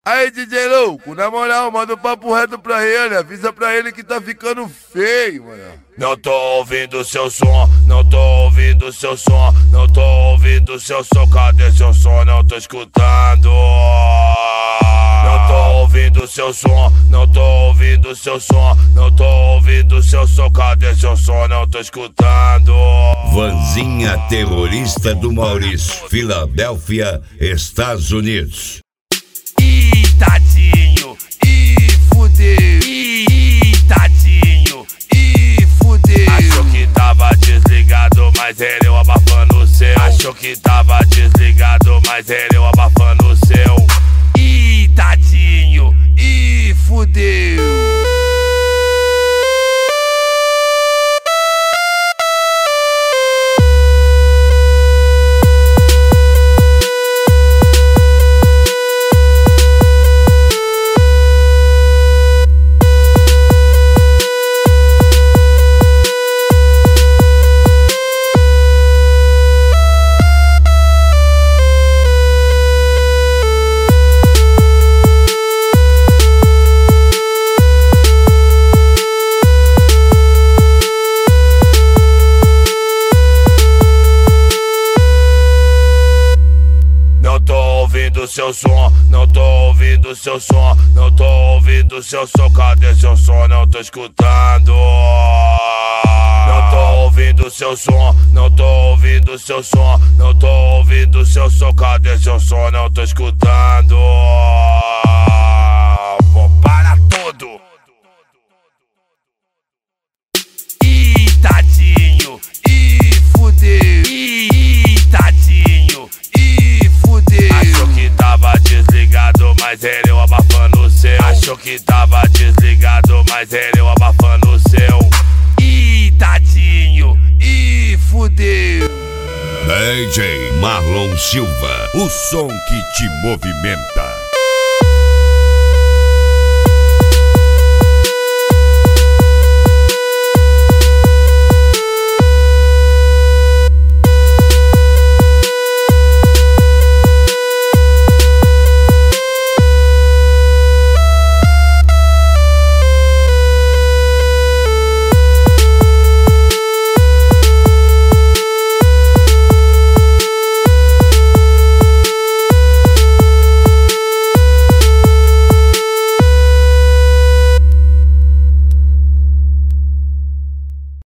Aí, DJ louco, na moral, manda um papo reto pra ele, avisa pra ele que tá ficando feio, mano. Não tô ouvindo seu som, não tô ouvindo seu som, não tô ouvindo seu som, cadê seu som? Não tô escutando. Não tô ouvindo seu som, não tô ouvindo seu som, não tô ouvindo seu som, cadê seu som? Não tô escutando. Vanzinha terrorista do Maurício, Filadélfia, Estados Unidos. Ih, tadinho, ih, fudeu, ih, tadinho, ih, fudeu. Achou que tava desligado, mas ele eu abafando o seu. Achou que tava desligado, mas ele eu abafando o seu. Ih, tadinho, ih, fudeu. Seu som, não tô ouvindo seu som, não tô ouvindo seu som, cadê seu som? Não tô escutando. Não tô ouvindo seu som, não tô ouvindo seu som, não tô ouvindo seu som, cadê seu som? Não tô escutando. Vou para tudo. Ih, tadinho, ih, fudeu, ih, tadinho, ih, fudeu. Achou que tava desligado, mas ele eu abafando o seu. Achou que tava desligado, mas ele eu abafando o seu. Ih, tadinho, ih, fudeu. DJ Marlon Silva, o som que te movimenta.